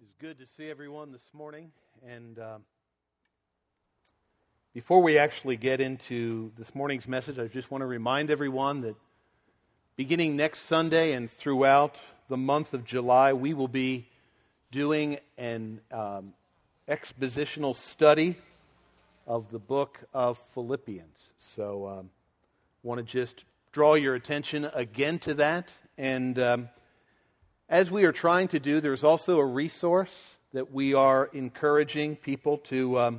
It is good to see everyone this morning. And before we actually get into this morning's message, I just want to remind everyone that beginning next Sunday and throughout the month of July, we will be doing an expositional study of the book of Philippians. So I want to just draw your attention again to that. And as we are trying to do, there's also a resource that we are encouraging people to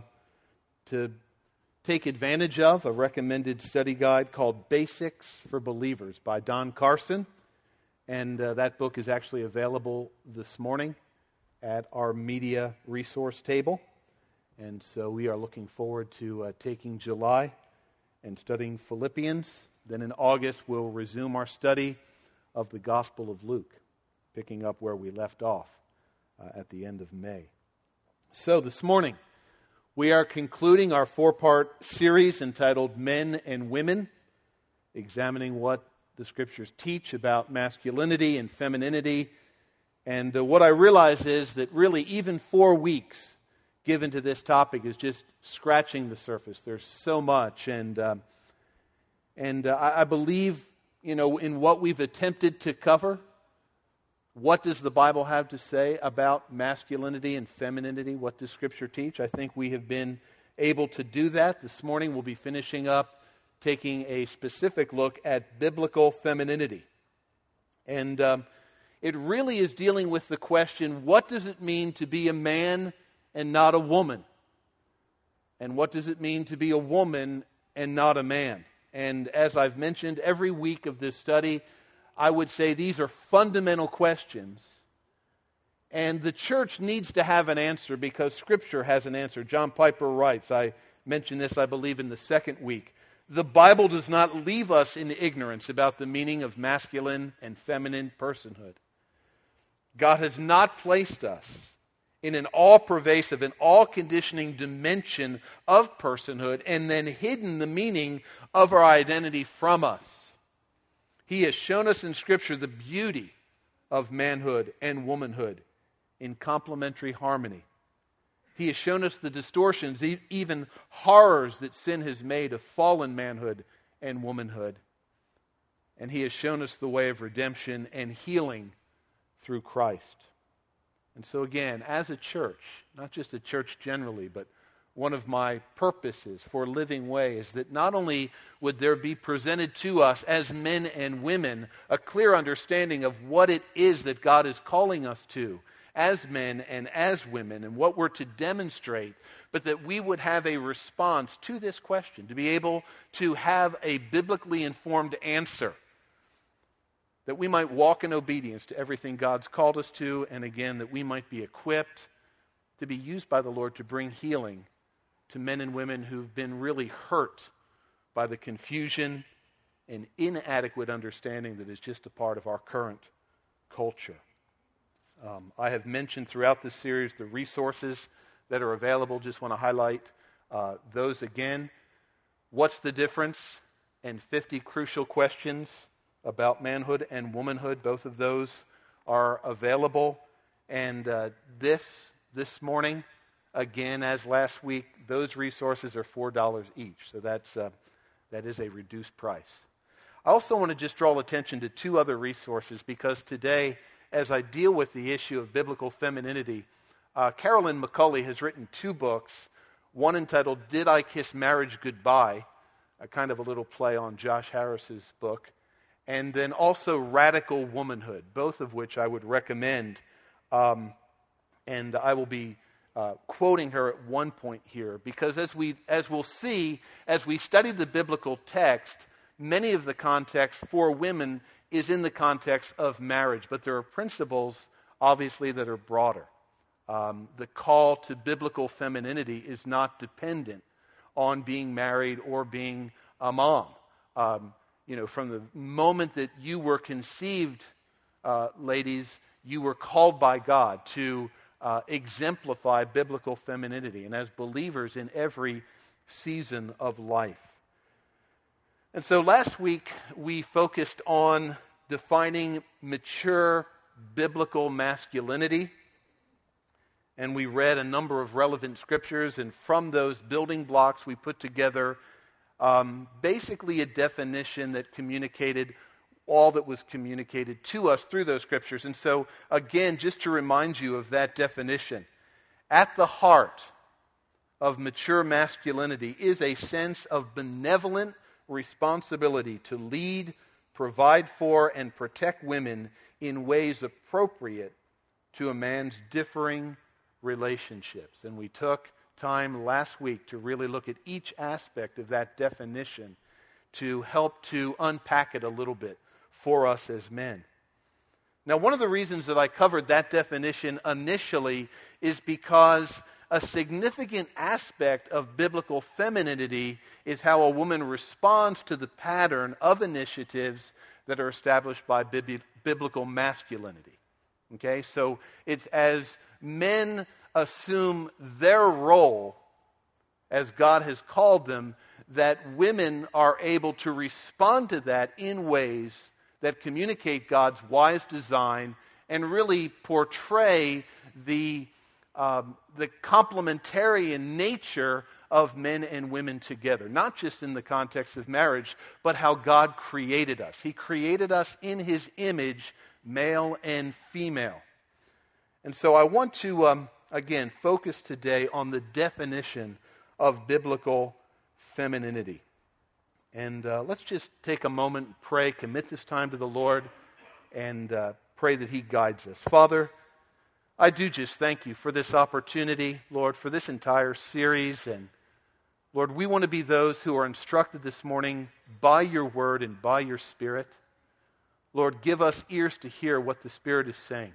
take advantage of, a recommended study guide called Basics for Believers by Don Carson. And that book is actually available this morning at our media resource table. And so we are looking forward to taking July and studying Philippians. Then in August, we'll resume our study of the Gospel of Luke, picking up where we left off at the end of May. So this morning, we are concluding our four-part series entitled Men and Women, examining what the Scriptures teach about masculinity and femininity. And what I realize is that really even 4 weeks given to this topic is just scratching the surface. There's so much. And I believe, in what we've attempted to cover. What does the Bible have to say about masculinity and femininity? What does Scripture teach? I think we have been able to do that. This morning we'll be finishing up taking a specific look at biblical femininity. And it really is dealing with the question, what does it mean to be a man and not a woman? And what does it mean to be a woman and not a man? And as I've mentioned, every week of this study, I would say these are fundamental questions, and the church needs to have an answer because Scripture has an answer. John Piper writes, I mentioned this, I believe, in the second week, the Bible does not leave us in ignorance about the meaning of masculine and feminine personhood. God has not placed us in an all-pervasive and all-conditioning dimension of personhood and then hidden the meaning of our identity from us. He has shown us in Scripture the beauty of manhood and womanhood in complementary harmony. He has shown us the distortions, even horrors that sin has made of fallen manhood and womanhood. And He has shown us the way of redemption and healing through Christ. And so again, as a church, not just a church generally, but one of my purposes for Living Way is that not only would there be presented to us as men and women a clear understanding of what it is that God is calling us to as men and as women and what we're to demonstrate, but that we would have a response to this question, to be able to have a biblically informed answer, that we might walk in obedience to everything God's called us to, and again, that we might be equipped to be used by the Lord to bring healing to men and women who've been really hurt by the confusion and inadequate understanding that is just a part of our current culture. I have mentioned throughout this series the resources that are available. Just want to highlight those again. What's the difference? And 50 crucial questions about manhood and womanhood. Both of those are available. And this morning, again, as last week, those resources are $4 each. So that is a reduced price. I also want to just draw attention to 2 other resources because today, as I deal with the issue of biblical femininity, Carolyn McCulley has written 2 books, one entitled Did I Kiss Marriage Goodbye? A kind of a little play on Josh Harris's book, and then also Radical Womanhood, both of which I would recommend. And I will be quoting her at one point here, because as we'll see, as we study the biblical text, many of the context for women is in the context of marriage, but there are principles, obviously, that are broader. The call to biblical femininity is not dependent on being married or being a mom. From the moment that you were conceived, ladies, you were called by God to exemplify biblical femininity, and as believers in every season of life. And so last week we focused on defining mature biblical masculinity. And we read a number of relevant scriptures, and from those building blocks we put together basically a definition that communicated all that was communicated to us through those scriptures. And so, again, just to remind you of that definition, at the heart of mature masculinity is a sense of benevolent responsibility to lead, provide for, and protect women in ways appropriate to a man's differing relationships. And we took time last week to really look at each aspect of that definition to help to unpack it a little bit for us as men. Now, one of the reasons that I covered that definition initially is because a significant aspect of biblical femininity is how a woman responds to the pattern of initiatives that are established by biblical masculinity. Okay, so it's as men assume their role as God has called them, that women are able to respond to that in ways that communicate God's wise design and really portray the complementarian nature of men and women together. Not just in the context of marriage, but how God created us. He created us in His image, male and female. And so I want to, again, focus today on the definition of biblical femininity. And let's just take a moment, pray, commit this time to the Lord, and pray that He guides us. Father, I do just thank You for this opportunity, Lord, for this entire series. And Lord, we want to be those who are instructed this morning by Your Word and by Your Spirit. Lord, give us ears to hear what the Spirit is saying.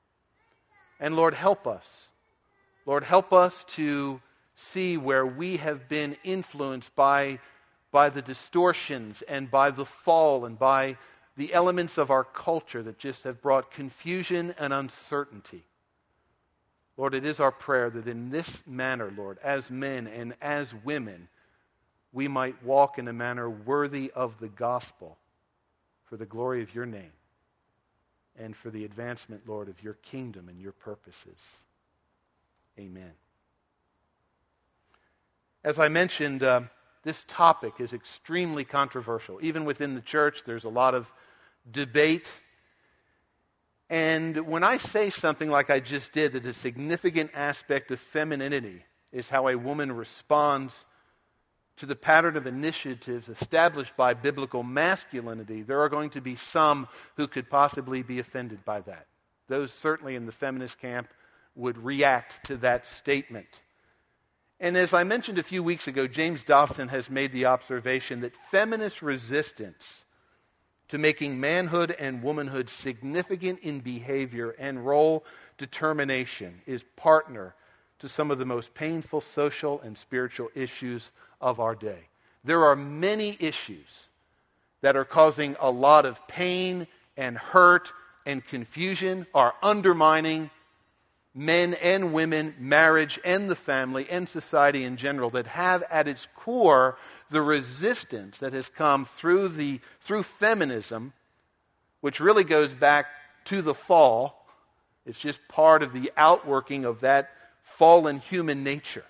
And Lord, help us. Lord, help us to see where we have been influenced by the distortions and by the fall and by the elements of our culture that just have brought confusion and uncertainty. Lord, it is our prayer that in this manner, Lord, as men and as women, we might walk in a manner worthy of the gospel for the glory of Your name and for the advancement, Lord, of Your kingdom and Your purposes. Amen. As I mentioned, this topic is extremely controversial. Even within the church, there's a lot of debate. And when I say something like I just did, that a significant aspect of femininity is how a woman responds to the pattern of initiatives established by biblical masculinity, there are going to be some who could possibly be offended by that. Those certainly in the feminist camp would react to that statement. And as I mentioned a few weeks ago, James Dobson has made the observation that feminist resistance to making manhood and womanhood significant in behavior and role determination is partner to some of the most painful social and spiritual issues of our day. There are many issues that are causing a lot of pain and hurt and confusion, are undermining men and women, marriage and the family and society in general, that have at its core the resistance that has come through feminism, which really goes back to the fall. It's just part of the outworking of that fallen human nature.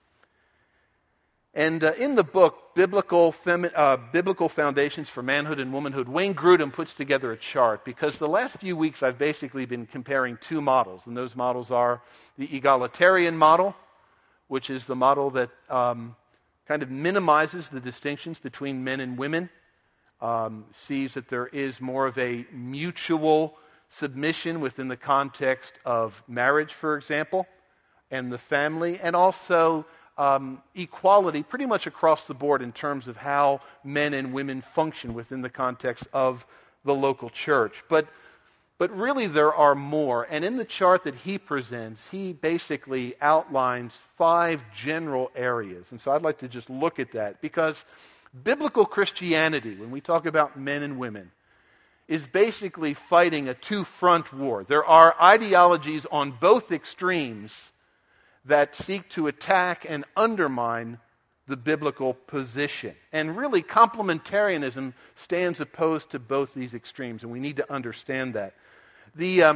And in the book, Biblical Foundations for Manhood and Womanhood, Wayne Grudem puts together a chart, because the last few weeks I've basically been comparing two models, and those models are the egalitarian model, which is the model that kind of minimizes the distinctions between men and women, sees that there is more of a mutual submission within the context of marriage, for example, and the family, and also equality pretty much across the board in terms of how men and women function within the context of the local church. But really there are more. And in the chart that he presents, he basically outlines 5 general areas. And so I'd like to just look at that, because biblical Christianity, when we talk about men and women, is basically fighting a two-front war. There are ideologies on both extremes that seek to attack and undermine the biblical position. And really, complementarianism stands opposed to both these extremes, and we need to understand that. The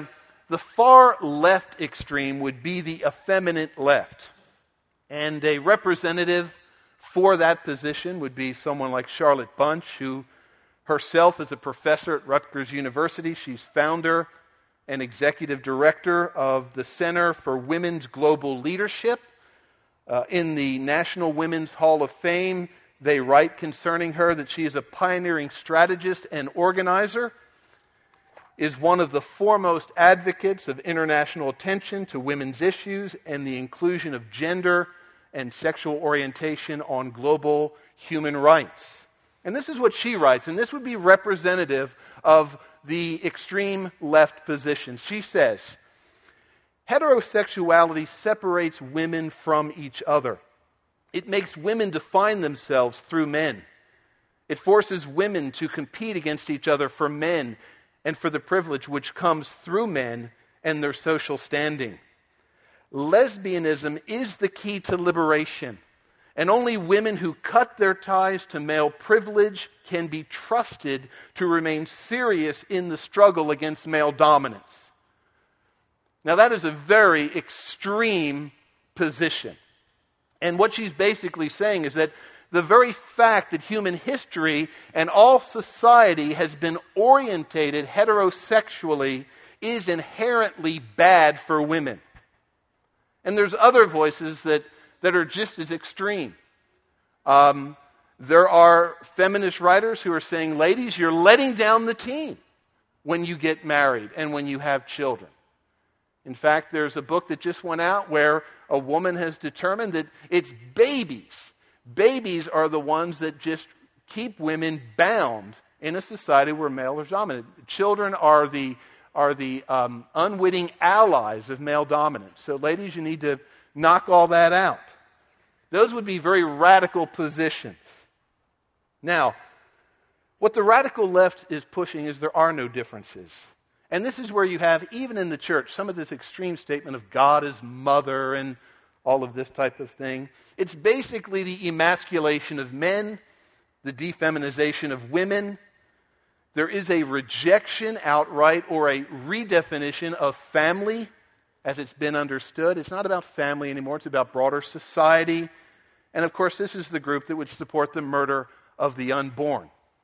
The far left extreme would be the effeminate left. And a representative for that position would be someone like Charlotte Bunch, who herself is a professor at Rutgers University. She's founder and executive director of the Center for Women's Global Leadership. In the National Women's Hall of Fame, they write concerning her that she is a pioneering strategist and organizer, is one of the foremost advocates of international attention to women's issues and the inclusion of gender and sexual orientation on global human rights. And this is what she writes, and this would be representative of the extreme left position. She says, heterosexuality separates women from each other. It makes women define themselves through men. It forces women to compete against each other for men and for the privilege which comes through men and their social standing. Lesbianism is the key to liberation, and only women who cut their ties to male privilege can be trusted to remain serious in the struggle against male dominance. Now, that is a very extreme position. And what she's basically saying is that the very fact that human history and all society has been orientated heterosexually is inherently bad for women. And there's other voices that are just as extreme. There are feminist writers who are saying, ladies, you're letting down the team when you get married and when you have children. In fact, there's a book that just went out where a woman has determined that it's babies. Babies are the ones that just keep women bound in a society where male is dominant. Children are the unwitting allies of male dominance. So ladies, you need to knock all that out. Those would be very radical positions. Now, what the radical left is pushing is there are no differences. And this is where you have, even in the church, some of this extreme statement of God as mother and all of this type of thing. It's basically the emasculation of men, the defeminization of women. There is a rejection outright or a redefinition of family as it's been understood. It's not about family anymore. It's about broader society. And of course, this is the group that would support the murder of the unborn.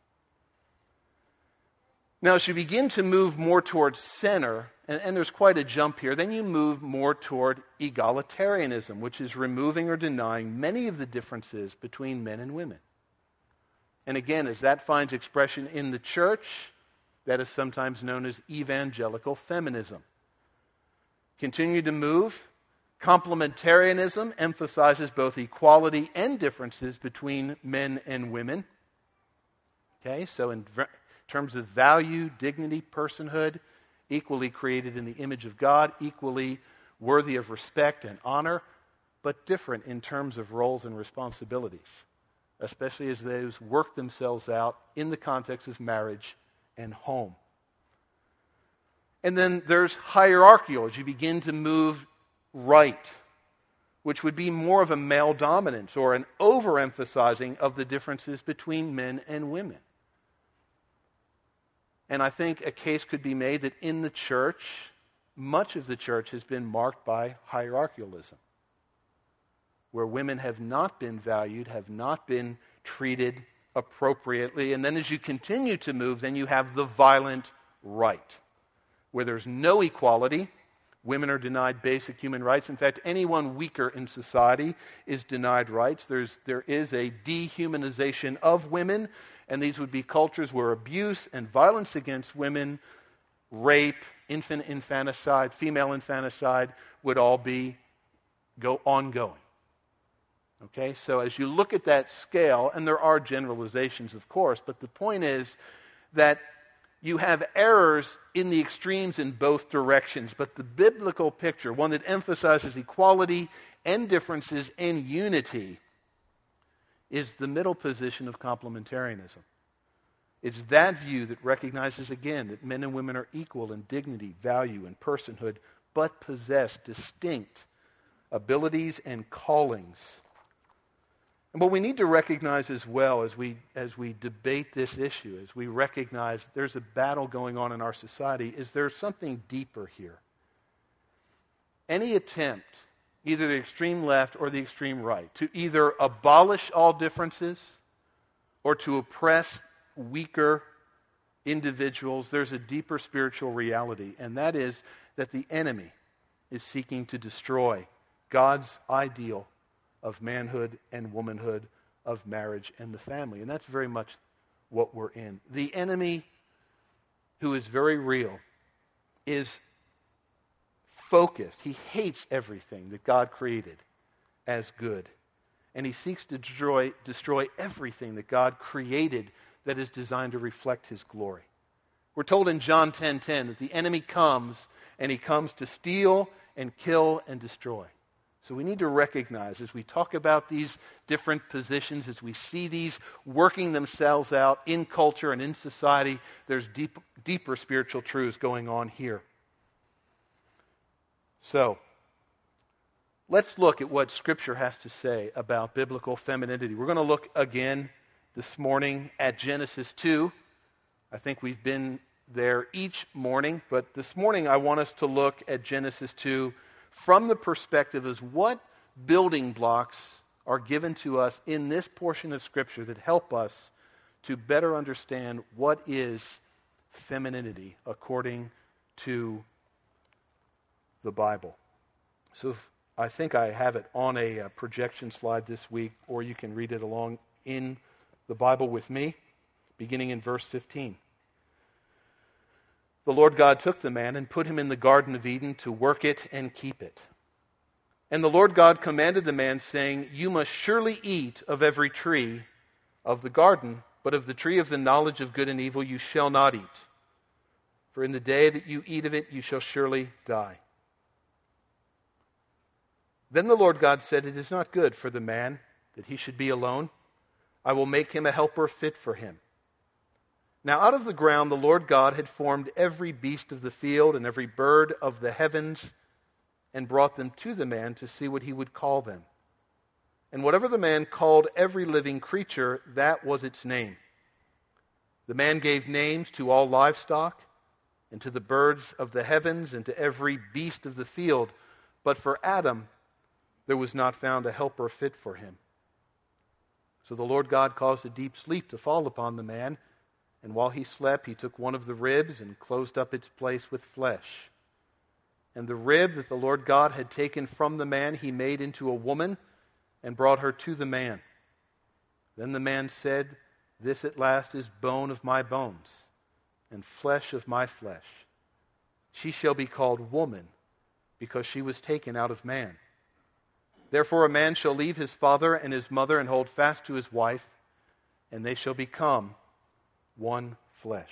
Now, as you begin to move more towards center, and there's quite a jump here, then you move more toward egalitarianism, which is removing or denying many of the differences between men and women. And again, as that finds expression in the church, that is sometimes known as evangelical feminism. Continue to move. Complementarianism emphasizes both equality and differences between men and women. Okay, so in terms of value, dignity, personhood, equally created in the image of God, equally worthy of respect and honor, but different in terms of roles and responsibilities, especially as those work themselves out in the context of marriage and home. And then there's hierarchical, as you begin to move right, which would be more of a male dominance or an overemphasizing of the differences between men and women. And I think a case could be made that in the church, much of the church has been marked by hierarchialism, where women have not been valued, have not been treated appropriately. And then as you continue to move, then you have the violent right, where there's no equality. Women are denied basic human rights. In fact, anyone weaker in society is denied rights. There is a dehumanization of women, and these would be cultures where abuse and violence against women, rape, infant infanticide, female infanticide would all be ongoing. Okay, so as you look at that scale, and there are generalizations, of course, but the point is that you have errors in the extremes in both directions, but the biblical picture, one that emphasizes equality and differences and unity, is the middle position of complementarianism. It's that view that recognizes, again, that men and women are equal in dignity, value, and personhood, but possess distinct abilities and callings. And what we need to recognize as well as we debate this issue, as we recognize there's a battle going on in our society, is there's something deeper here. any attempt, either the extreme left or the extreme right, to either abolish all differences or to oppress weaker individuals, there's a deeper spiritual reality, and that is that the enemy is seeking to destroy God's ideal of manhood and womanhood, of marriage and the family. And that's very much what we're in. The enemy, who is very real, is focused. He hates everything that God created as good. And he seeks to destroy everything that God created that is designed to reflect his glory. We're told in John 10:10 that the enemy comes, and he comes to steal and kill and destroy. So we need to recognize, as we talk about these different positions, as we see these working themselves out in culture and in society, there's deeper spiritual truths going on here. So, let's look at what Scripture has to say about biblical femininity. We're going to look again this morning at Genesis 2. I think we've been there each morning, but this morning I want us to look at Genesis 2 from the perspective as what building blocks are given to us in this portion of Scripture that help us to better understand what is femininity according to the Bible. So I think I have it on a projection slide this week, or you can read it along in the Bible with me, beginning in verse 15. The Lord God took the man and put him in the Garden of Eden to work it and keep it. And the Lord God commanded the man, saying, You must surely eat of every tree of the garden, but of the tree of the knowledge of good and evil you shall not eat. For in the day that you eat of it, you shall surely die. Then the Lord God said, It is not good for the man that he should be alone. I will make him a helper fit for him. Now out of the ground the Lord God had formed every beast of the field and every bird of the heavens, and brought them to the man to see what he would call them. And whatever the man called every living creature, that was its name. The man gave names to all livestock, and to the birds of the heavens, and to every beast of the field. But for Adam there was not found a helper fit for him. So the Lord God caused a deep sleep to fall upon the man, and while he slept, he took one of the ribs and closed up its place with flesh. And the rib that the Lord God had taken from the man, he made into a woman and brought her to the man. Then the man said, This at last is bone of my bones and flesh of my flesh. She shall be called woman, because she was taken out of man. Therefore a man shall leave his father and his mother and hold fast to his wife, and they shall become one flesh.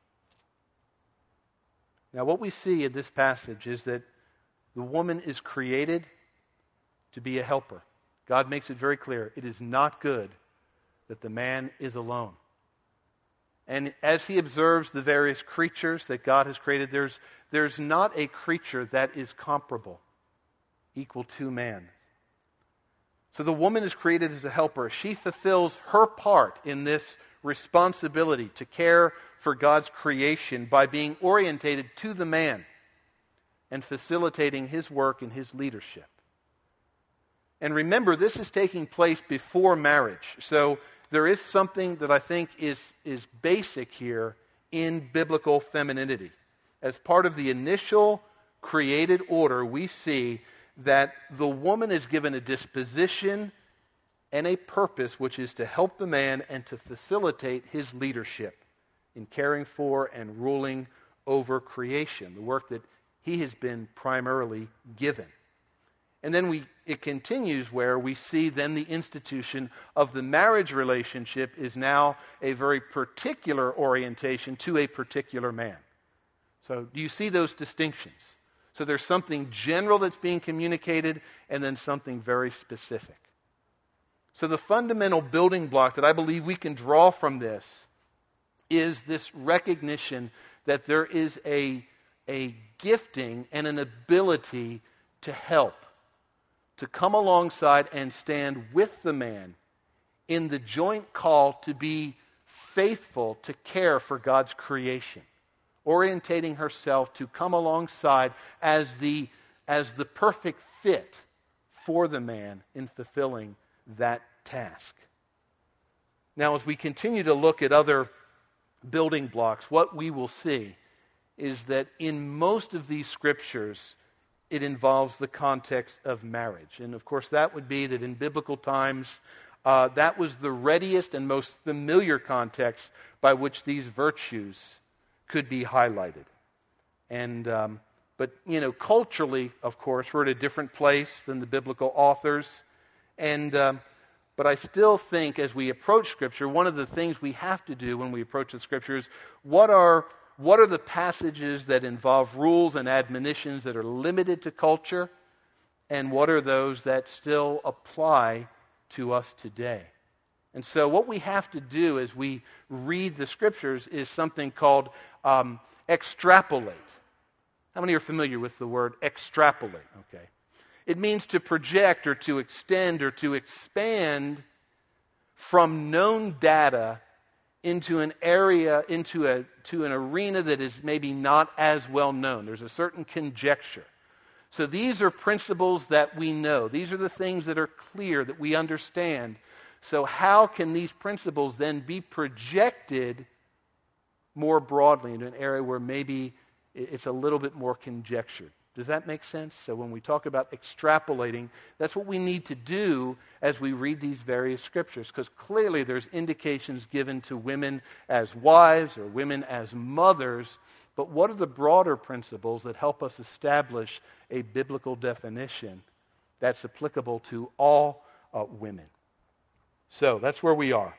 Now what we see in this passage is that the woman is created to be a helper. God makes it very clear, it is not good that the man is alone. And as he observes the various creatures that God has created, there's not a creature that is comparable, equal to man. So the woman is created as a helper. She fulfills her part in this responsibility to care for God's creation by being orientated to the man and facilitating his work and his leadership. And remember, this is taking place before marriage. So there is something that I think is basic here in biblical femininity. As part of the initial created order, we see that the woman is given a disposition and a purpose which is to help the man and to facilitate his leadership in caring for and ruling over creation, the work that he has been primarily given. And then it continues where we see then the institution of the marriage relationship is now a very particular orientation to a particular man. So do you see those distinctions? So there's something general that's being communicated and then something very specific. So the fundamental building block that I believe we can draw from this is this recognition that there is a gifting and an ability to help, to come alongside and stand with the man in the joint call to be faithful to care for God's creation, orientating herself to come alongside as the as the perfect fit for the man in fulfilling that task. Now, as we continue to look at other building blocks, what we will see is that in most of these scriptures, it involves the context of marriage. And of course, that would be that in biblical times, that was the readiest and most familiar context by which these virtues could be highlighted. But culturally, of course, we're at a different place than the biblical authors. But I still think as we approach Scripture, one of the things we have to do when we approach the Scriptures, what are the passages that involve rules and admonitions that are limited to culture, and what are those that still apply to us today? And so what we have to do as we read the Scriptures is something called extrapolate. How many are familiar with the word extrapolate? Okay. It means to project or to extend or to expand from known data into an area, to an arena that is maybe not as well known. There's a certain conjecture. So these are principles that we know. These are the things that are clear, that we understand. So how can these principles then be projected more broadly into an area where maybe it's a little bit more conjectured? Does that make sense? So when we talk about extrapolating, that's what we need to do as we read these various scriptures, because clearly there's indications given to women as wives or women as mothers, but what are the broader principles that help us establish a biblical definition that's applicable to all women? So that's where we are.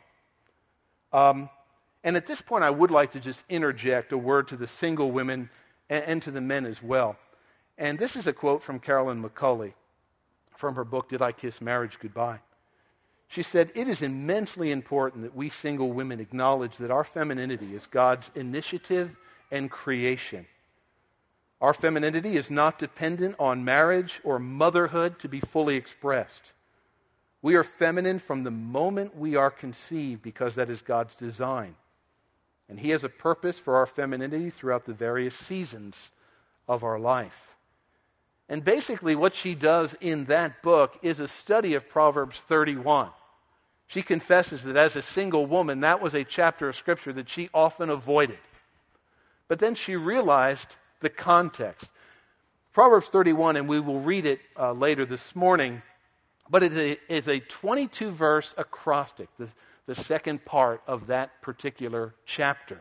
And at this point, I would like to just interject a word to the single women and to the men as well. And this is a quote from Carolyn McCulley from her book, Did I Kiss Marriage Goodbye? She said, "It is immensely important that we single women acknowledge that our femininity is God's initiative and creation. Our femininity is not dependent on marriage or motherhood to be fully expressed. We are feminine from the moment we are conceived because that is God's design. And He has a purpose for our femininity throughout the various seasons of our life." And basically what she does in that book is a study of Proverbs 31. She confesses that as a single woman, that was a chapter of Scripture that she often avoided. But then she realized the context. Proverbs 31, and we will read it later this morning, but it is a 22-verse acrostic, the second part of that particular chapter.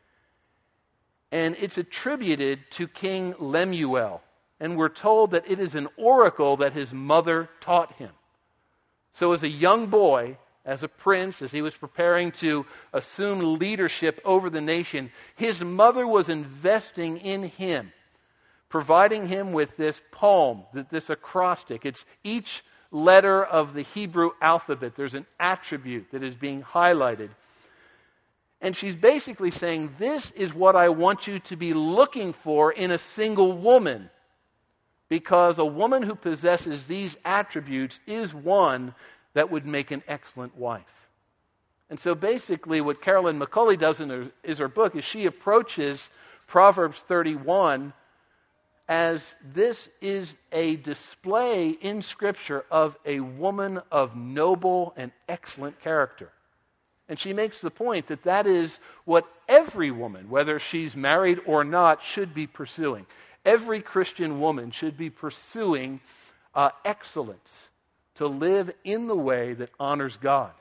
And it's attributed to King Lemuel. And we're told that it is an oracle that his mother taught him. So as a young boy, as a prince, as he was preparing to assume leadership over the nation, his mother was investing in him, providing him with this poem, this acrostic. It's each letter of the Hebrew alphabet. There's an attribute that is being highlighted. And she's basically saying, this is what I want you to be looking for in a single woman. Because a woman who possesses these attributes is one that would make an excellent wife. And so basically what Carolyn McCulley does in her book is she approaches Proverbs 31 as this is a display in Scripture of a woman of noble and excellent character. And she makes the point that that is what every woman, whether she's married or not, should be pursuing. Every Christian woman should be pursuing excellence, to live in the way that honors God.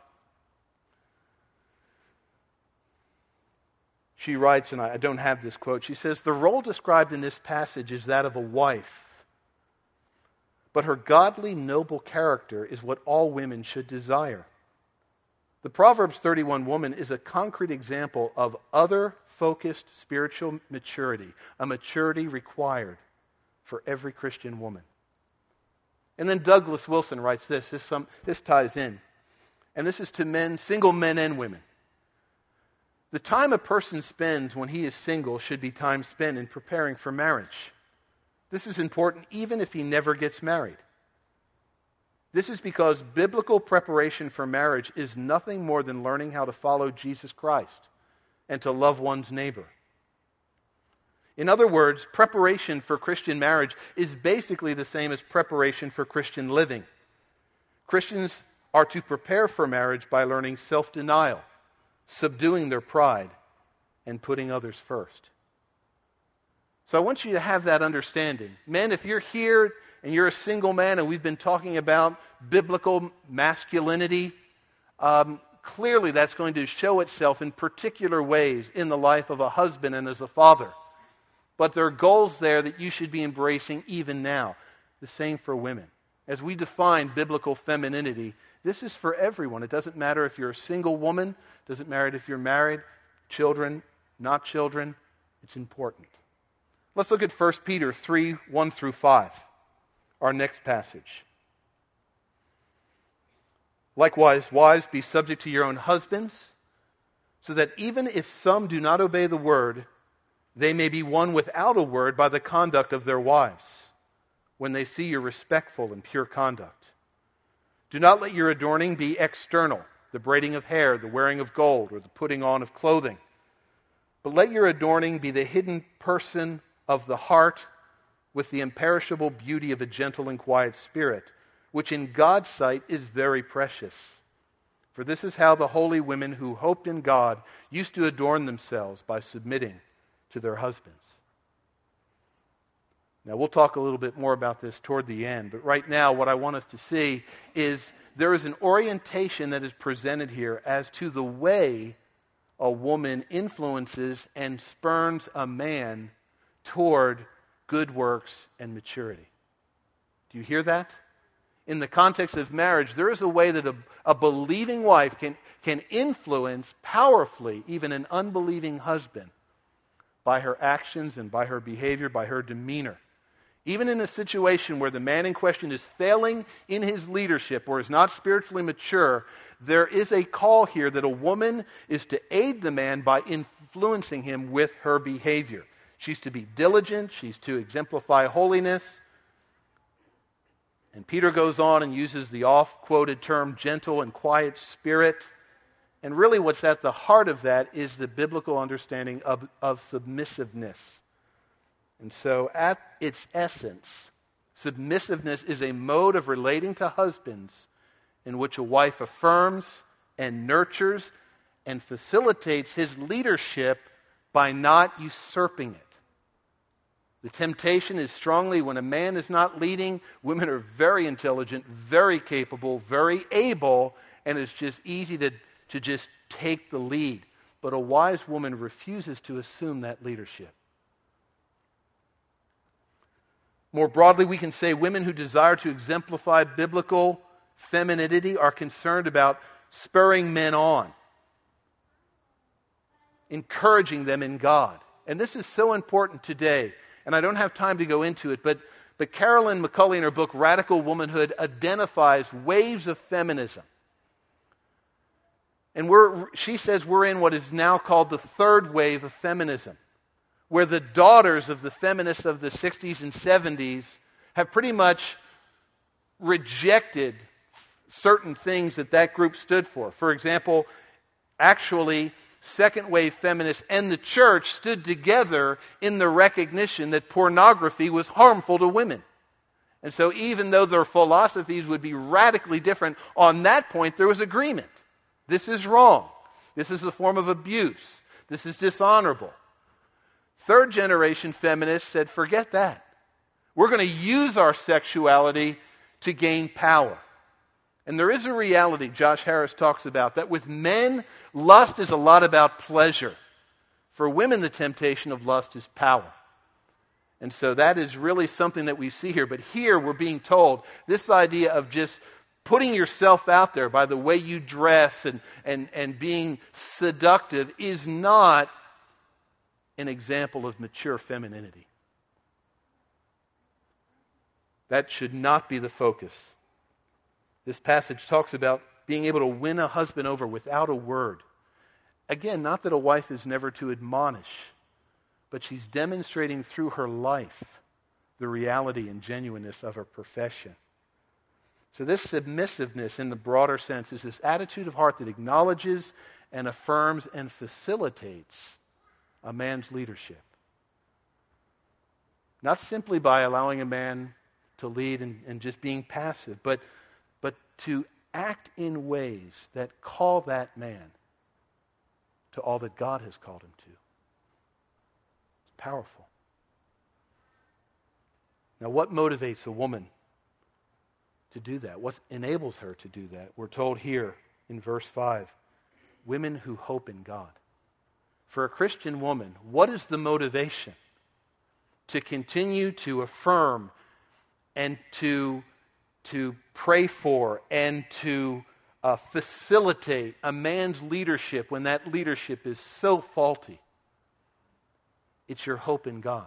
She writes, and I don't have this quote, she says, "The role described in this passage is that of a wife, but her godly, noble character is what all women should desire. The Proverbs 31 woman is a concrete example of other-focused spiritual maturity, a maturity required for every Christian woman." And then Douglas Wilson writes this. This ties in. And this is to men, single men and women. "The time a person spends when he is single should be time spent in preparing for marriage. This is important even if he never gets married. This is because biblical preparation for marriage is nothing more than learning how to follow Jesus Christ and to love one's neighbor. In other words, preparation for Christian marriage is basically the same as preparation for Christian living. Christians are to prepare for marriage by learning self-denial, subduing their pride, and putting others first. So I want you to have that understanding. Men, if you're here and you're a single man and we've been talking about biblical masculinity, clearly that's going to show itself in particular ways in the life of a husband and as a father. But there are goals there that you should be embracing even now. The same for women. As we define biblical femininity, this is for everyone. It doesn't matter if you're a single woman. It doesn't matter if you're married, children, not children. It's important. Let's look at 1 Peter 3, 1 through 5, our next passage. Likewise, wives, be subject to your own husbands, so that even if some do not obey the word, they may be won without a word by the conduct of their wives, when they see your respectful and pure conduct. Do not let your adorning be external, the braiding of hair, the wearing of gold, or the putting on of clothing. But let your adorning be the hidden person of the heart, with the imperishable beauty of a gentle and quiet spirit, which in God's sight is very precious. For this is how the holy women who hoped in God used to adorn themselves, by submitting to their husbands. Now, we'll talk a little bit more about this toward the end, but right now what I want us to see is there is an orientation that is presented here as to the way a woman influences and spurns a man toward good works and maturity. Do you hear that? In the context of marriage, there is a way that a believing wife can influence powerfully even an unbelieving husband by her actions and by her behavior, by her demeanor. Even in a situation where the man in question is failing in his leadership or is not spiritually mature, there is a call here that a woman is to aid the man by influencing him with her behavior. She's to be diligent. She's to exemplify holiness. And Peter goes on and uses the oft-quoted term gentle and quiet spirit. And really what's at the heart of that is the biblical understanding of submissiveness. And so at its essence, submissiveness is a mode of relating to husbands in which a wife affirms and nurtures and facilitates his leadership by not usurping it. The temptation is strongly when a man is not leading, women are very intelligent, very capable, very able, and it's just easy to just take the lead. But a wise woman refuses to assume that leadership. More broadly, we can say women who desire to exemplify biblical femininity are concerned about spurring men on, encouraging them in God. And this is so important today. And I don't have time to go into it, but Carolyn McCulley in her book, Radical Womanhood, identifies waves of feminism. And she says we're in what is now called the third wave of feminism, where the daughters of the feminists of the 60s and 70s have pretty much rejected certain things that group stood for. For example, actually, second wave feminists and the church stood together in the recognition that pornography was harmful to women. And so even though their philosophies would be radically different, on that point there was agreement. This is wrong. This is a form of abuse. This is dishonorable. Third generation feminists said, forget that. We're going to use our sexuality to gain power. And there is a reality, Josh Harris talks about, that with men, lust is a lot about pleasure. For women, the temptation of lust is power. And so that is really something that we see here. But here we're being told this idea of just putting yourself out there by the way you dress and being seductive is not an example of mature femininity. That should not be the focus. This passage talks about being able to win a husband over without a word. Again, not that a wife is never to admonish, but she's demonstrating through her life the reality and genuineness of her profession. So this submissiveness in the broader sense is this attitude of heart that acknowledges and affirms and facilitates a man's leadership. Not simply by allowing a man to lead and just being passive, but to act in ways that call that man to all that God has called him to. It's powerful. Now, what motivates a woman to do that? What enables her to do that? We're told here in verse 5, women who hope in God. For a Christian woman, what is the motivation to continue to affirm and to pray for and to facilitate a man's leadership when that leadership is so faulty? It's your hope in God.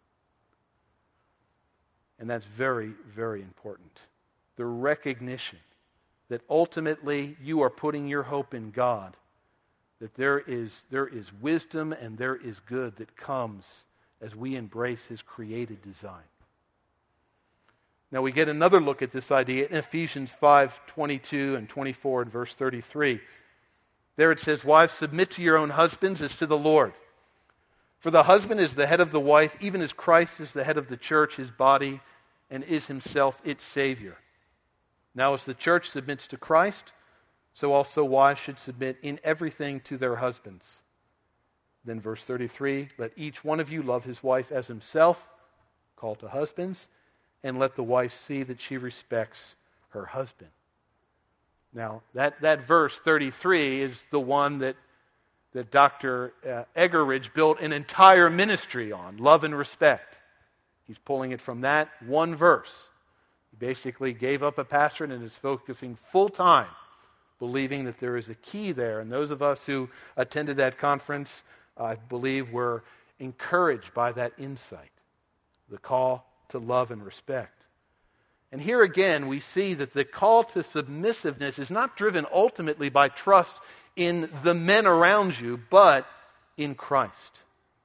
And that's very, very important. The recognition that ultimately you are putting your hope in God, that there is wisdom and there is good that comes as we embrace His created design. Now we get another look at this idea in Ephesians 5:22 and 24 and verse 33. There it says, "Wives, submit to your own husbands as to the Lord. For the husband is the head of the wife, even as Christ is the head of the church, His body, and is Himself its Savior. Now as the church submits to Christ, so also wives should submit in everything to their husbands." Then verse 33, "Let each one of you love his wife as himself," call to husbands, "and let the wife see that she respects her husband." Now, that verse 33 is the one that Dr. Egeridge built an entire ministry on, love and respect. He's pulling it from that one verse. He basically gave up a pastorate and is focusing full time, believing that there is a key there. And those of us who attended that conference, I believe, were encouraged by that insight, the call to love and respect. And here again, we see that the call to submissiveness is not driven ultimately by trust in the men around you, but in Christ.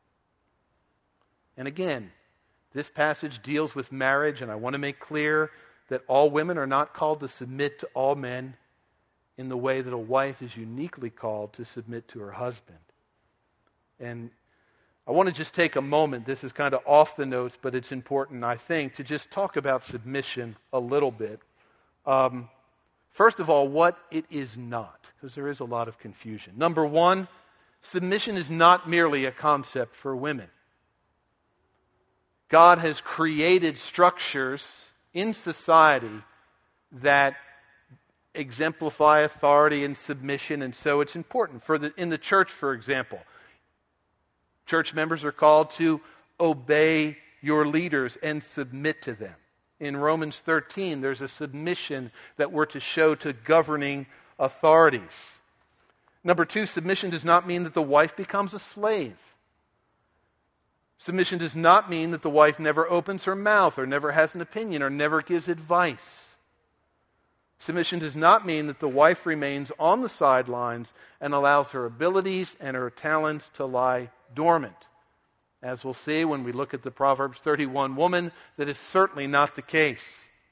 And again, this passage deals with marriage, and I want to make clear that all women are not called to submit to all men in the way that a wife is uniquely called to submit to her husband. And I want to just take a moment, this is kind of off the notes, but it's important, I think, to just talk about submission a little bit. First of all, what it is not, because there is a lot of confusion. Number one, submission is not merely a concept for women. God has created structures in society that exemplify authority and submission, and so it's important. In the church, for example, church members are called to obey your leaders and submit to them. In Romans 13, there's a submission that we're to show to governing authorities. Number two, submission does not mean that the wife becomes a slave. Submission does not mean that the wife never opens her mouth or never has an opinion or never gives advice. Submission does not mean that the wife remains on the sidelines and allows her abilities and her talents to lie dormant. As we'll see when we look at the Proverbs 31 woman, that is certainly not the case.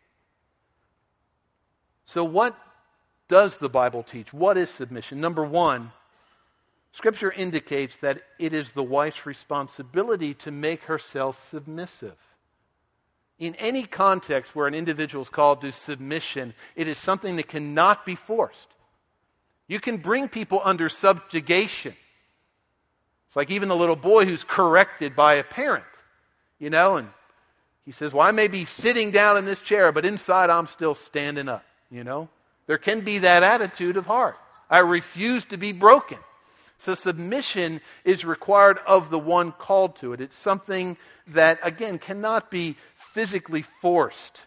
So what does the Bible teach? What is submission? Number one, Scripture indicates that it is the wife's responsibility to make herself submissive. In any context where an individual is called to submission, it is something that cannot be forced. You can bring people under subjugation. It's like even the little boy who's corrected by a parent, and he says, well, I may be sitting down in this chair, but inside I'm still standing up, There can be that attitude of heart. I refuse to be broken. So submission is required of the one called to it. It's something that, again, cannot be physically forced.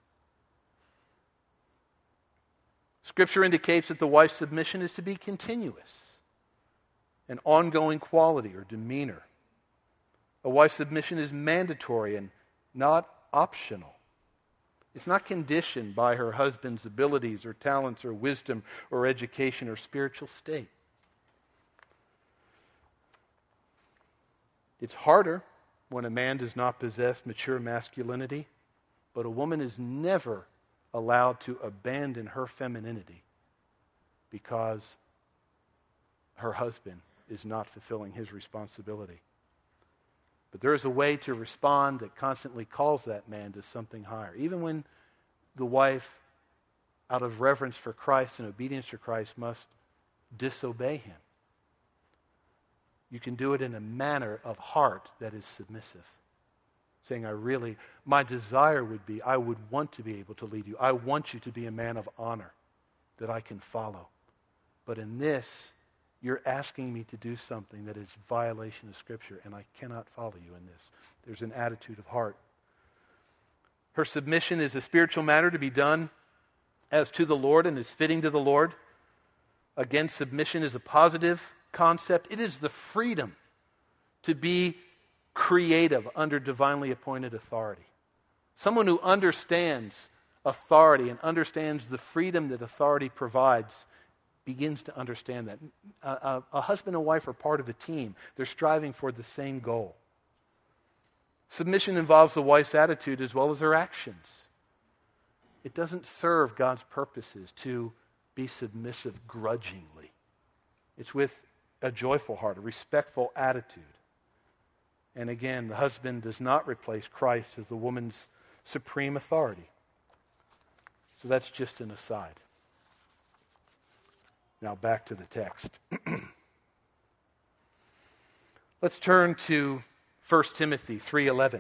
Scripture indicates that the wife's submission is to be continuous, an ongoing quality or demeanor. A wife's submission is mandatory and not optional. It's not conditioned by her husband's abilities or talents or wisdom or education or spiritual state. It's harder when a man does not possess mature masculinity, but a woman is never allowed to abandon her femininity because her husband is not fulfilling his responsibility. But there is a way to respond that constantly calls that man to something higher. Even when the wife, out of reverence for Christ and obedience to Christ, must disobey him. You can do it in a manner of heart that is submissive. Saying, my desire would be, I would want to be able to lead you. I want you to be a man of honor that I can follow. But in this, you're asking me to do something that is violation of Scripture, and I cannot follow you in this. There's an attitude of heart. Her submission is a spiritual matter to be done as to the Lord and is fitting to the Lord. Again, submission is a positive concept. It is the freedom to be creative under divinely appointed authority. Someone who understands authority and understands the freedom that authority provides begins to understand that. A husband and wife are part of a team. They're striving for the same goal. Submission involves the wife's attitude as well as her actions. It doesn't serve God's purposes to be submissive grudgingly. It's with a joyful heart, a respectful attitude. And again, the husband does not replace Christ as the woman's supreme authority. So that's just an aside. Now back to the text. Let's turn to 1 Timothy 3:11.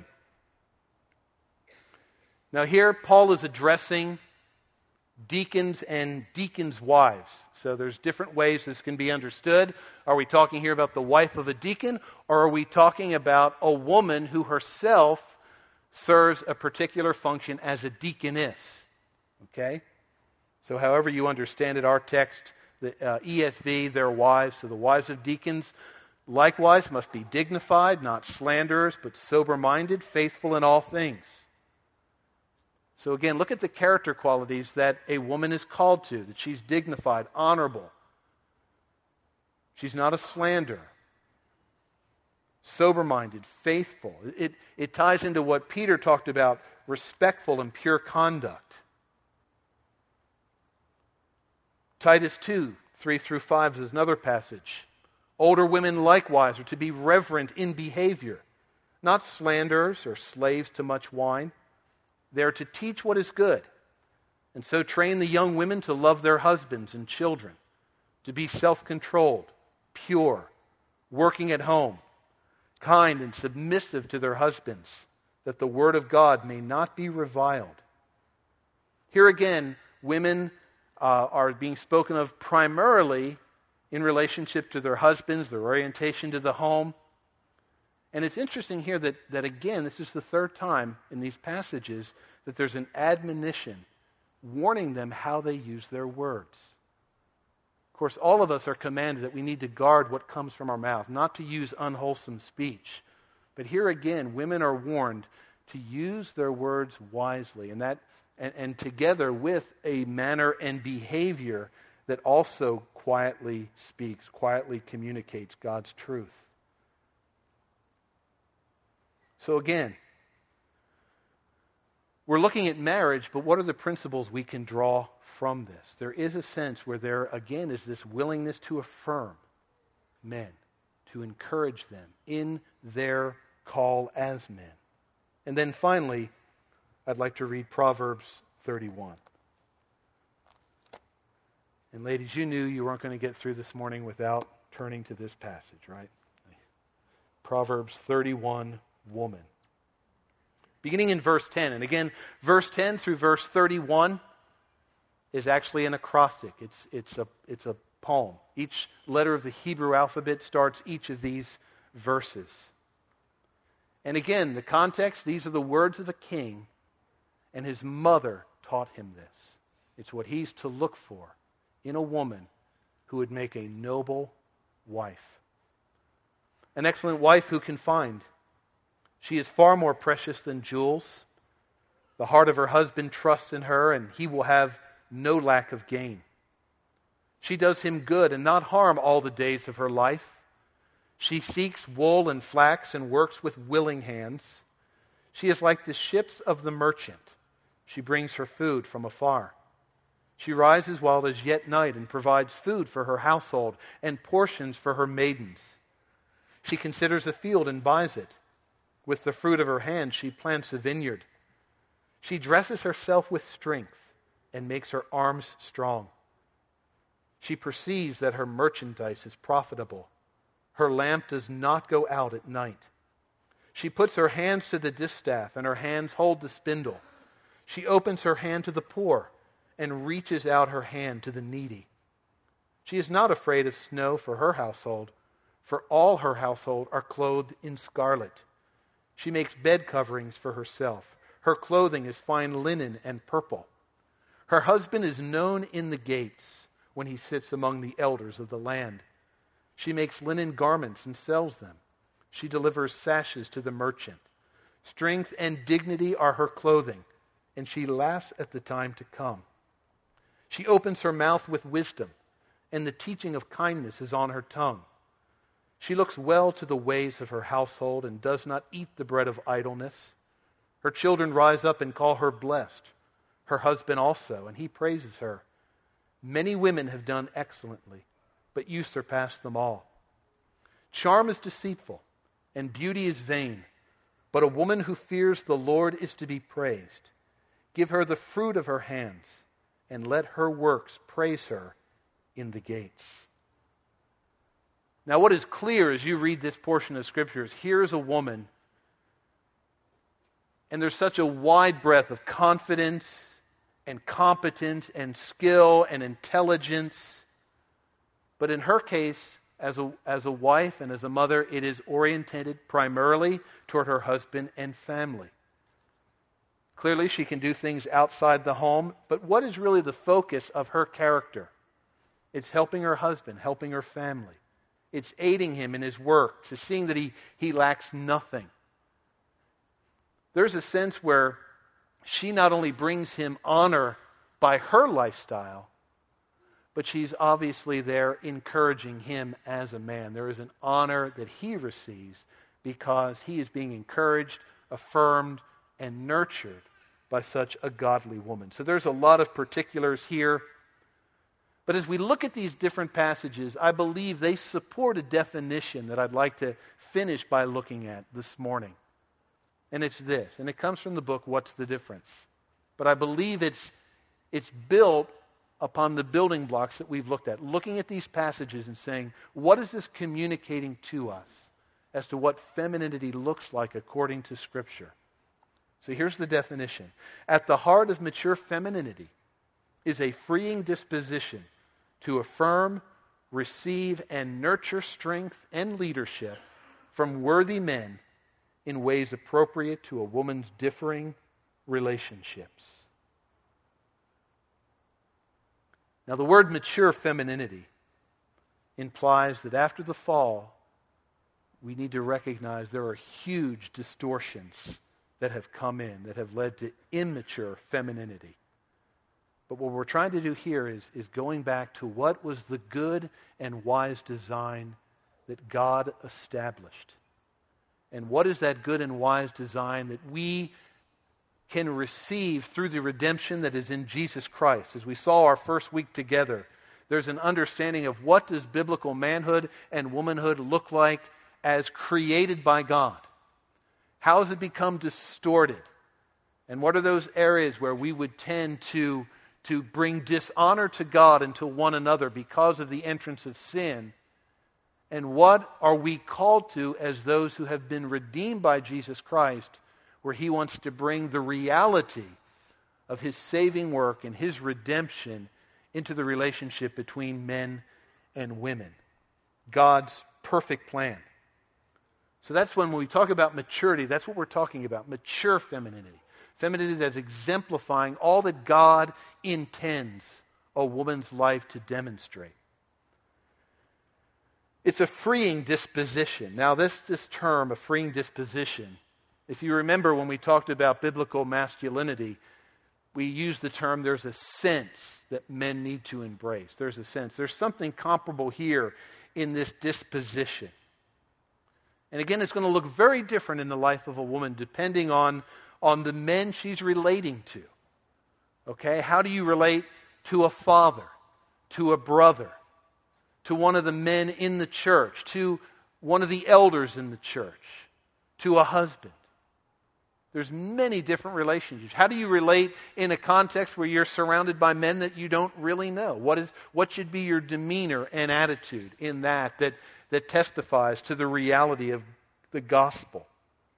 Now here Paul is addressing deacons and deacons' wives. So there's different ways this can be understood. Are we talking here about the wife of a deacon, or are we talking about a woman who herself serves a particular function as a deaconess? Okay? So however you understand it, our text, the ESV, their wives, so the wives of deacons, likewise must be dignified, not slanderers, but sober-minded, faithful in all things. So again, look at the character qualities that a woman is called to, that she's dignified, honorable. She's not a slanderer. Sober-minded, faithful. It ties into what Peter talked about, respectful and pure conduct. Titus 2:3-5 is another passage. Older women likewise are to be reverent in behavior, not slanderers or slaves to much wine. They are to teach what is good, and so train the young women to love their husbands and children, to be self-controlled, pure, working at home, kind and submissive to their husbands, that the word of God may not be reviled. Here again, women are being spoken of primarily in relationship to their husbands, their orientation to the home. And it's interesting here that again, this is the third time in these passages that there's an admonition warning them how they use their words. Of course, all of us are commanded that we need to guard what comes from our mouth, not to use unwholesome speech. But here again, women are warned to use their words wisely, and together with a manner and behavior that also quietly speaks, quietly communicates God's truth. So again, we're looking at marriage, but what are the principles we can draw from this? There is a sense where there, again, is this willingness to affirm men, to encourage them in their call as men. And then finally, I'd like to read Proverbs 31. And ladies, you knew you weren't going to get through this morning without turning to this passage, right? Proverbs 31, woman. Beginning in verse 10. And again, verse 10 through verse 31 is actually an acrostic. It's a poem. Each letter of the Hebrew alphabet starts each of these verses. And again, the context, these are the words of a king, and his mother taught him this. It's what he's to look for in a woman who would make a noble wife. An excellent wife who can find. She is far more precious than jewels. The heart of her husband trusts in her, and he will have no lack of gain. She does him good and not harm all the days of her life. She seeks wool and flax and works with willing hands. She is like the ships of the merchant. She brings her food from afar. She rises while it is yet night and provides food for her household and portions for her maidens. She considers a field and buys it. With the fruit of her hand she plants a vineyard. She dresses herself with strength and makes her arms strong. She perceives that her merchandise is profitable. Her lamp does not go out at night. She puts her hands to the distaff, and her hands hold the spindle. She opens her hand to the poor and reaches out her hand to the needy. She is not afraid of snow for her household, for all her household are clothed in scarlet. She makes bed coverings for herself. Her clothing is fine linen and purple. Her husband is known in the gates when he sits among the elders of the land. She makes linen garments and sells them. She delivers sashes to the merchant. Strength and dignity are her clothing, and she laughs at the time to come. She opens her mouth with wisdom, and the teaching of kindness is on her tongue. She looks well to the ways of her household and does not eat the bread of idleness. Her children rise up and call her blessed. Her husband also, and he praises her. Many women have done excellently, but you surpass them all. Charm is deceitful, and beauty is vain, but a woman who fears the Lord is to be praised. Give her the fruit of her hands, and let her works praise her in the gates. Now, what is clear as you read this portion of Scripture is here's a woman, and there's such a wide breadth of confidence and competence and skill and intelligence. But in her case, as a wife and as a mother, it is oriented primarily toward her husband and family. Clearly, she can do things outside the home, but what is really the focus of her character? It's helping her husband, helping her family. It's aiding him in his work, to seeing that he lacks nothing. There's a sense where she not only brings him honor by her lifestyle, but she's obviously there encouraging him as a man. There is an honor that he receives because he is being encouraged, affirmed, and nurtured by such a godly woman. So there's a lot of particulars here. But as we look at these different passages, I believe they support a definition that I'd like to finish by looking at this morning. And it's this, and it comes from the book, What's the Difference? But I believe it's built upon the building blocks that we've looked at, looking at these passages and saying, what is this communicating to us as to what femininity looks like according to Scripture? So here's the definition. At the heart of mature femininity is a freeing disposition to affirm, receive, and nurture strength and leadership from worthy men in ways appropriate to a woman's differing relationships. Now, the word mature femininity implies that after the fall, we need to recognize there are huge distortions that have come in, that have led to immature femininity. But what we're trying to do here is going back to what was the good and wise design that God established. And what is that good and wise design that we can receive through the redemption that is in Jesus Christ? As we saw our first week together, there's an understanding of what does biblical manhood and womanhood look like as created by God. How has it become distorted? And what are those areas where we would tend to bring dishonor to God and to one another because of the entrance of sin? And what are we called to as those who have been redeemed by Jesus Christ, where He wants to bring the reality of His saving work and His redemption into the relationship between men and women? God's perfect plan. So that's when we talk about maturity, that's what we're talking about, mature femininity. Femininity that's exemplifying all that God intends a woman's life to demonstrate. It's a freeing disposition. Now this term, a freeing disposition, if you remember when we talked about biblical masculinity, we used the term there's a sense that men need to embrace. There's a sense. There's something comparable here in this disposition. And again, it's going to look very different in the life of a woman depending on the men she's relating to. Okay? How do you relate to a father, to a brother, to one of the men in the church, to one of the elders in the church? to a husband. There's many different relationships. How do you relate in a context where you're surrounded by men that you don't really know? What should be your demeanor and attitude in that testifies to the reality of the gospel?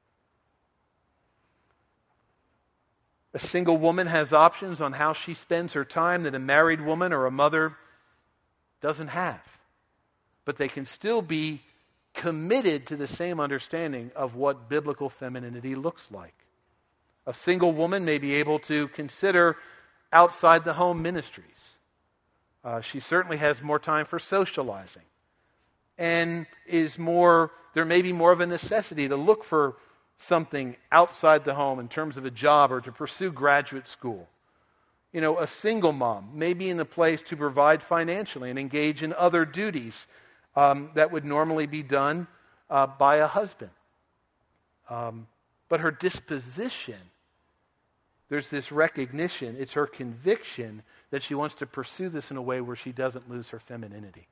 A single woman has options on how she spends her time that a married woman or a mother doesn't have. But they can still be committed to the same understanding of what biblical femininity looks like. A single woman may be able to consider outside the home ministries. She certainly has more time for socializing. And there may be more of a necessity to look for something outside the home in terms of a job or to pursue graduate school. A single mom may be in the place to provide financially and engage in other duties that would normally be done by a husband. But her disposition, there's this recognition, it's her conviction that she wants to pursue this in a way where she doesn't lose her femininity.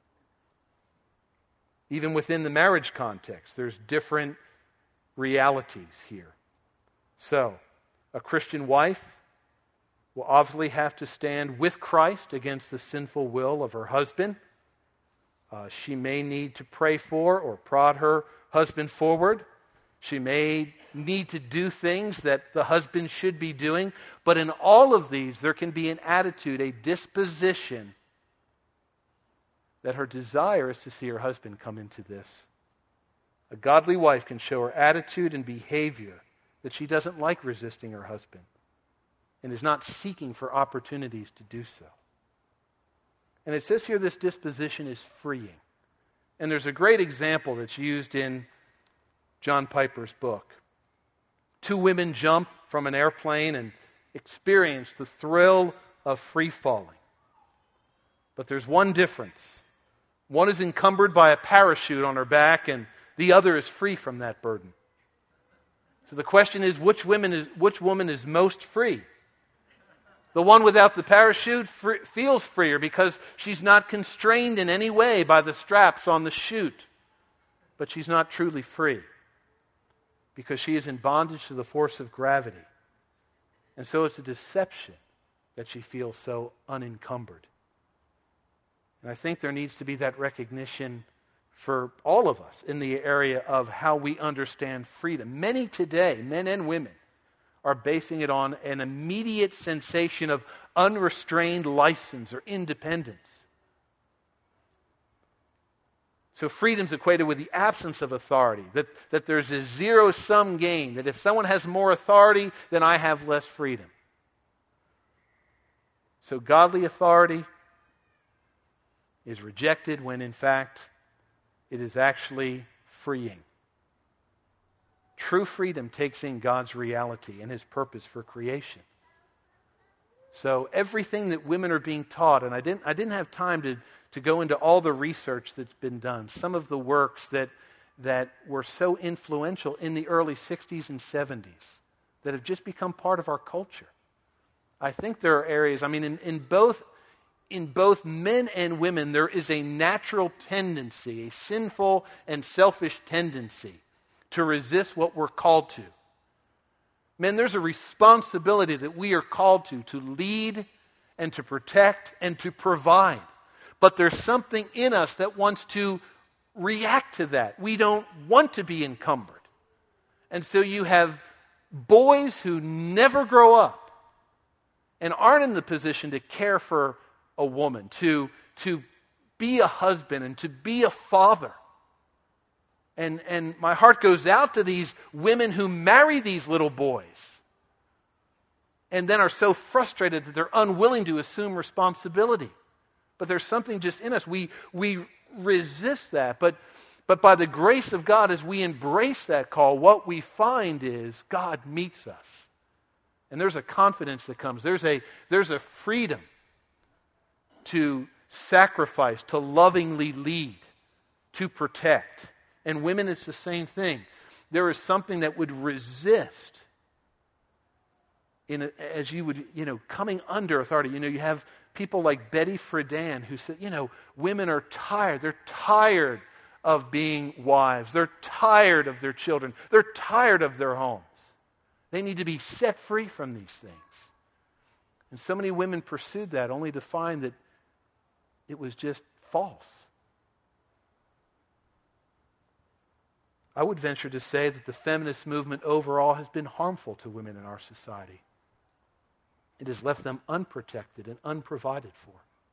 Even within the marriage context, there's different realities here. So, a Christian wife will obviously have to stand with Christ against the sinful will of her husband. She may need to pray for or prod her husband forward. She may need to do things that the husband should be doing. But in all of these, there can be an attitude, a disposition, that her desire is to see her husband come into this. A godly wife can show her attitude and behavior that she doesn't like resisting her husband and is not seeking for opportunities to do so. And it says here this disposition is freeing. And there's a great example that's used in John Piper's book. Two women jump from an airplane and experience the thrill of free falling. But there's one difference. One is encumbered by a parachute on her back, and the other is free from that burden. So the question is, which woman is most free? The one without the parachute feels freer because she's not constrained in any way by the straps on the chute. But she's not truly free because she is in bondage to the force of gravity. And so it's a deception that she feels so unencumbered. And I think there needs to be that recognition for all of us in the area of how we understand freedom. Many today, men and women, are basing it on an immediate sensation of unrestrained license or independence. So freedom's equated with the absence of authority, that there's a zero-sum game, that if someone has more authority, then I have less freedom. So godly authority is rejected when in fact it is actually freeing. True freedom takes in God's reality and His purpose for creation. So everything that women are being taught, and I didn't have time to go into all the research that's been done, some of the works that were so influential in the early 60s and 70s that have just become part of our culture. I think there are areas, in both men and women, there is a natural tendency, a sinful and selfish tendency to resist what we're called to. Men, there's a responsibility that we are called to lead and to protect and to provide. But there's something in us that wants to react to that. We don't want to be encumbered. And so you have boys who never grow up and aren't in the position to care for a woman, to be a husband and to be a father. And my heart goes out to these women who marry these little boys and then are so frustrated that they're unwilling to assume responsibility. But there's something just in us. We resist that. But by the grace of God, as we embrace that call, what we find is God meets us. And there's a confidence that comes. There's a freedom to sacrifice, to lovingly lead, to protect. And women, it's the same thing. There is something that would resist as you would, coming under authority. You have people like Betty Friedan who said, women are tired. They're tired of being wives. They're tired of their children. They're tired of their homes. They need to be set free from these things. And so many women pursued that only to find that it was just false. I would venture to say that the feminist movement overall has been harmful to women in our society. It has left them unprotected and unprovided for.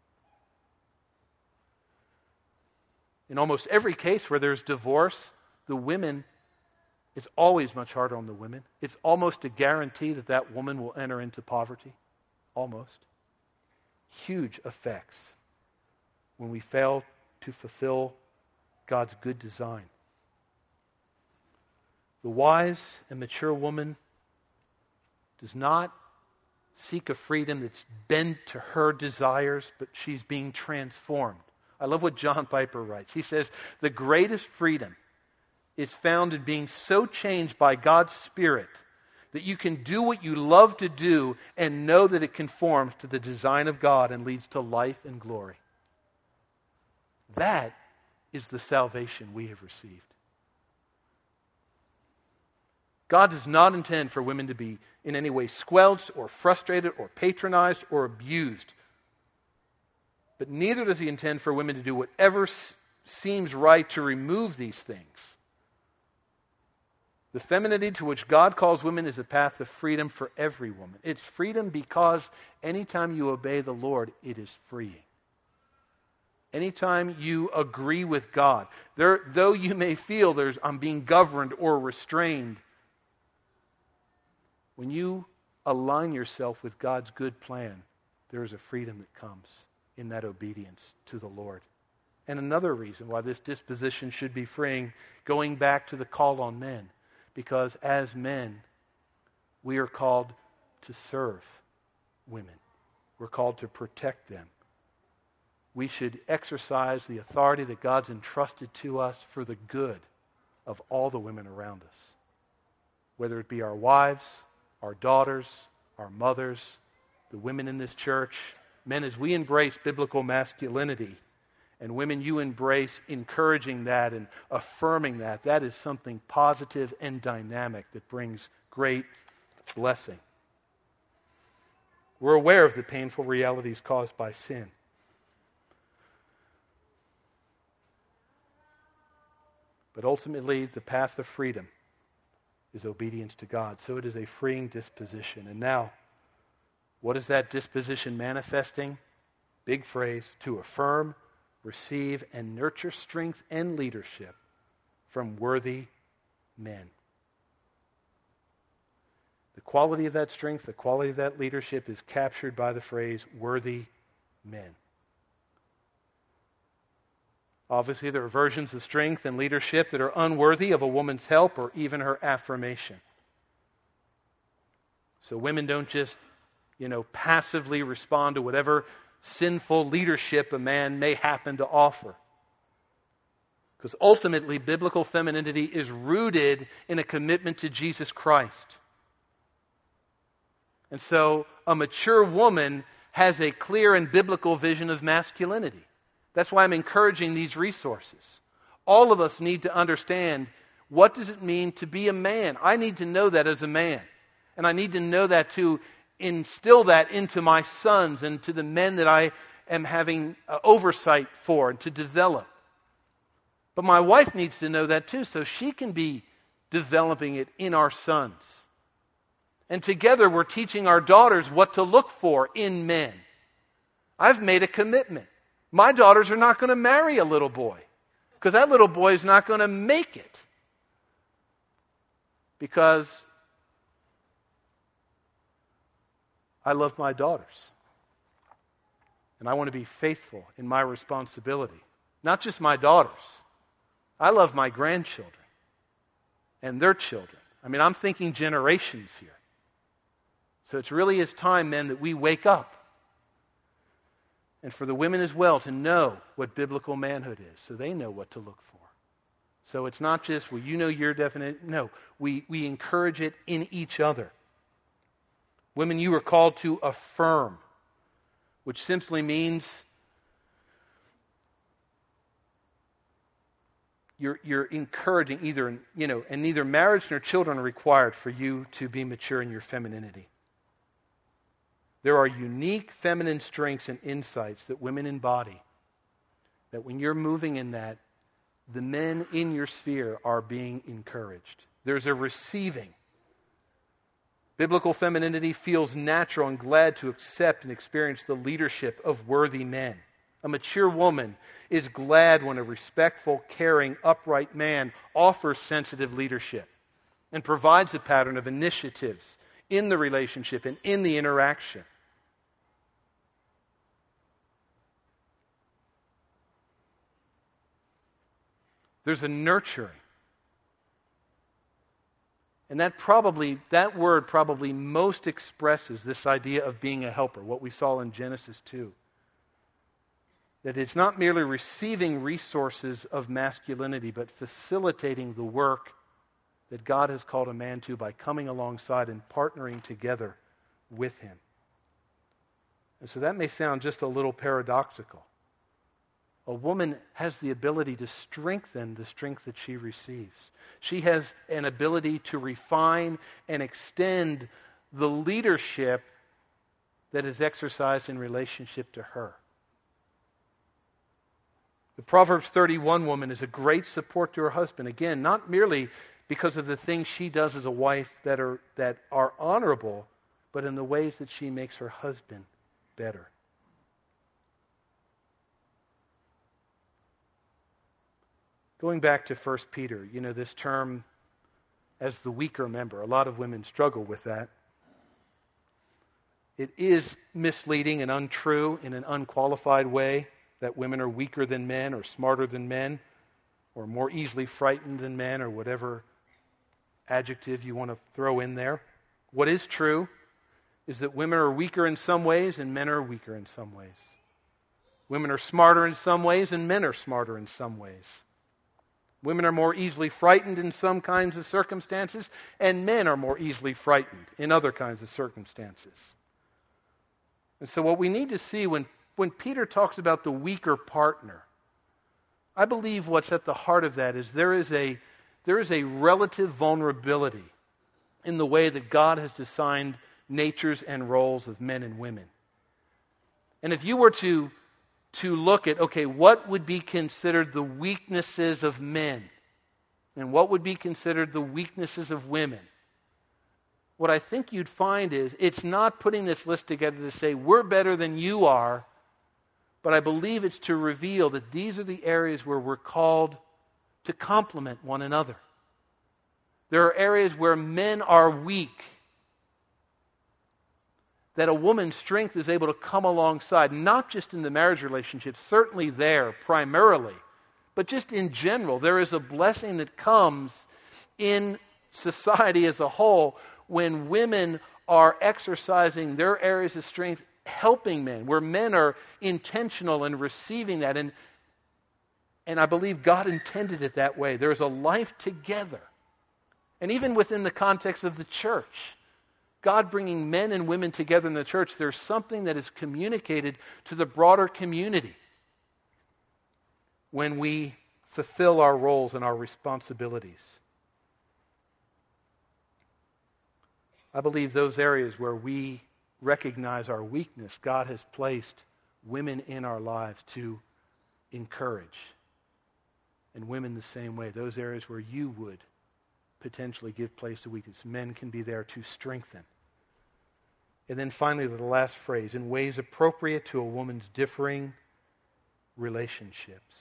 In almost every case where there's divorce, the women, it's always much harder on the women. It's almost a guarantee that that woman will enter into poverty. Almost. Huge effects when we fail to fulfill God's good design. The wise and mature woman does not seek a freedom that's bent to her desires, but she's being transformed. I love what John Piper writes. He says, the greatest freedom is found in being so changed by God's Spirit that you can do what you love to do and know that it conforms to the design of God and leads to life and glory. That is the salvation we have received. God does not intend for women to be in any way squelched or frustrated or patronized or abused. But neither does He intend for women to do whatever seems right to remove these things. The femininity to which God calls women is a path of freedom for every woman. It's freedom because anytime you obey the Lord, it is freeing. Anytime you agree with God, though you may feel I'm being governed or restrained, when you align yourself with God's good plan, there is a freedom that comes in that obedience to the Lord. And another reason why this disposition should be freeing, going back to the call on men, because as men, we are called to serve women. We're called to protect them. We should exercise the authority that God's entrusted to us for the good of all the women around us. Whether it be our wives, our daughters, our mothers, the women in this church. Men, as we embrace biblical masculinity, and women, you embrace encouraging that and affirming that, that is something positive and dynamic that brings great blessing. We're aware of the painful realities caused by sin. But ultimately, the path of freedom is obedience to God. So it is a freeing disposition. And now, what is that disposition manifesting? Big phrase, to affirm, receive, and nurture strength and leadership from worthy men. The quality of that strength, the quality of that leadership is captured by the phrase, worthy men. Obviously, there are versions of strength and leadership that are unworthy of a woman's help or even her affirmation. So women don't just, passively respond to whatever sinful leadership a man may happen to offer. Because ultimately, biblical femininity is rooted in a commitment to Jesus Christ. And so, a mature woman has a clear and biblical vision of masculinity. That's why I'm encouraging these resources. All of us need to understand, what does it mean to be a man? I need to know that as a man. And I need to know that to instill that into my sons and to the men that I am having oversight for and to develop. But my wife needs to know that too, so she can be developing it in our sons. And together we're teaching our daughters what to look for in men. I've made a commitment. My daughters are not going to marry a little boy because that little boy is not going to make it. Because I love my daughters. And I want to be faithful in my responsibility. Not just my daughters. I love my grandchildren and their children. I'm thinking generations here. So it really is time, men, that we wake up. And for the women as well to know what biblical manhood is, so they know what to look for. So it's not just, your definition. No, we encourage it in each other. Women, you are called to affirm, which simply means you're encouraging and neither marriage nor children are required for you to be mature in your femininity. There are unique feminine strengths and insights that women embody, that when you're moving in that, the men in your sphere are being encouraged. There's a receiving. Biblical femininity feels natural and glad to accept and experience the leadership of worthy men. A mature woman is glad when a respectful, caring, upright man offers sensitive leadership and provides a pattern of initiatives in the relationship and in the interaction. There's a nurturing. And that word probably most expresses this idea of being a helper, what we saw in Genesis 2. That it's not merely receiving resources of masculinity, but facilitating the work that God has called a man to by coming alongside and partnering together with him. And so that may sound just a little paradoxical. A woman has the ability to strengthen the strength that she receives. She has an ability to refine and extend the leadership that is exercised in relationship to her. The Proverbs 31 woman is a great support to her husband. Again, not merely because of the things she does as a wife that are honorable, but in the ways that she makes her husband better. Going back to 1 Peter, this term as the weaker member. A lot of women struggle with that. It is misleading and untrue in an unqualified way that women are weaker than men or smarter than men or more easily frightened than men or whatever adjective you want to throw in there. What is true is that women are weaker in some ways and men are weaker in some ways. Women are smarter in some ways and men are smarter in some ways. Women are more easily frightened in some kinds of circumstances, and men are more easily frightened in other kinds of circumstances. And so what we need to see when Peter talks about the weaker partner, I believe what's at the heart of that is there is a relative vulnerability in the way that God has designed natures and roles of men and women. And if you were to look at, what would be considered the weaknesses of men and what would be considered the weaknesses of women, what I think you'd find is it's not putting this list together to say we're better than you are, but I believe it's to reveal that these are the areas where we're called to complement one another. There are areas where men are weak, that a woman's strength is able to come alongside, not just in the marriage relationship, certainly there primarily, but just in general. There is a blessing that comes in society as a whole when women are exercising their areas of strength, helping men, where men are intentional in receiving that. And I believe God intended it that way. There's a life together. And even within the context of the church, God bringing men and women together in the church, there's something that is communicated to the broader community when we fulfill our roles and our responsibilities. I believe those areas where we recognize our weakness, God has placed women in our lives to encourage. And women the same way. Those areas where you would potentially give place to weakness, men can be there to strengthen. And then finally, the last phrase, in ways appropriate to a woman's differing relationships.